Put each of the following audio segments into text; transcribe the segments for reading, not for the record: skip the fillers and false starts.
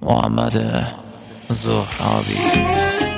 محمد زهرابی.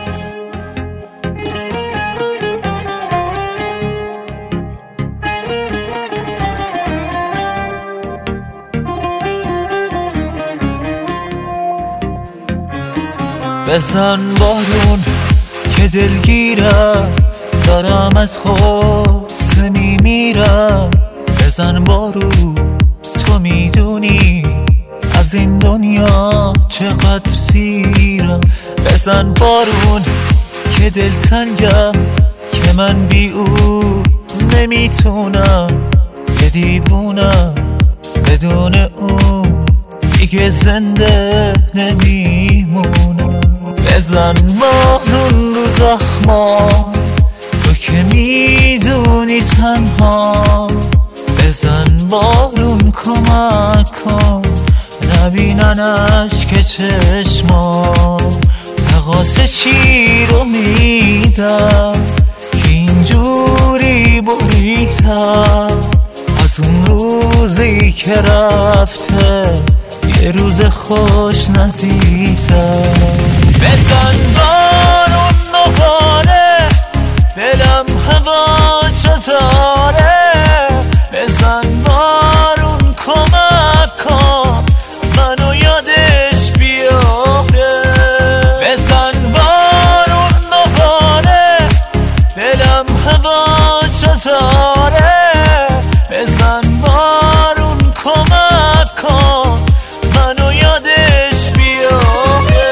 بزن بارون که دلگیرم، دارم از غصه میمیرم. بزن بارون تو میدونی از این دنیا چقدر سیرم. بزن بارون که دلتنگم، که من بی او نمیتونم. یه دیوونم بدون او دیگه زنده نمیمونم. بزن بارون رو زخمام، تو که میدونی تنها. بزن بارون کمک کن، نبیننش که چشمام. تقاص چی رو میدم که اینجوری بریدم. از اون روزی که رفته یه روز خوش ندیدم. بزن بارون دوباره، دلم هوا داره. بزن بارون کمک کن، منو یادش بیاره. بزن بارون دوباره، دلم هوا داره. بزن بارون کمک کن، منو یادش بیاره.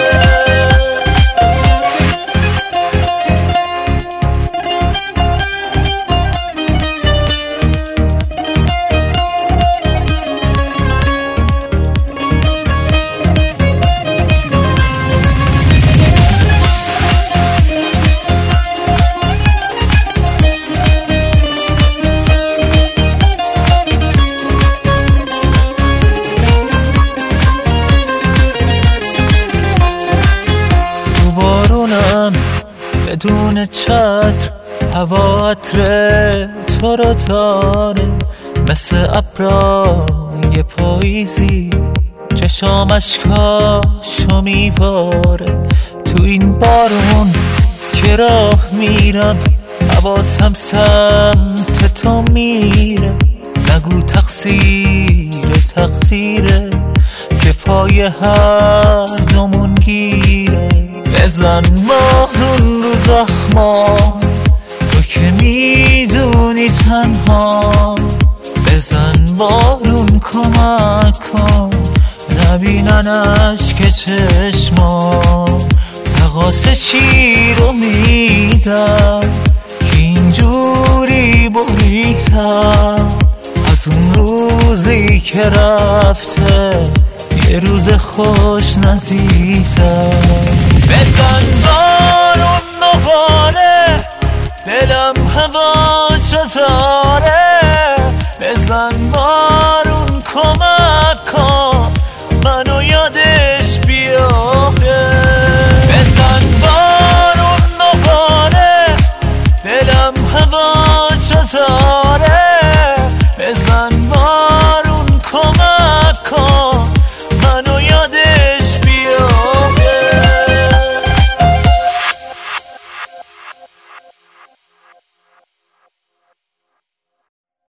بدون چتر هوا عطر تو رو داره، مثل ابرای پاییزی چشام اشکاشو میباره. تو این بارون که راه میرم، حواسم سمت تو میره. نگو تقصیره که پای هر دومون گیره. بزن بارون رو زخمام، تو که میدونی تنها. بزن بارون کمک کن، نبیننش که چشمام. تقاص چی رو میدم که اینجوری بریدم. از اون روزی که رفته یه روز خوش ندیدم. بزن بارون دوباره، دلم هوا داره. بزن بارون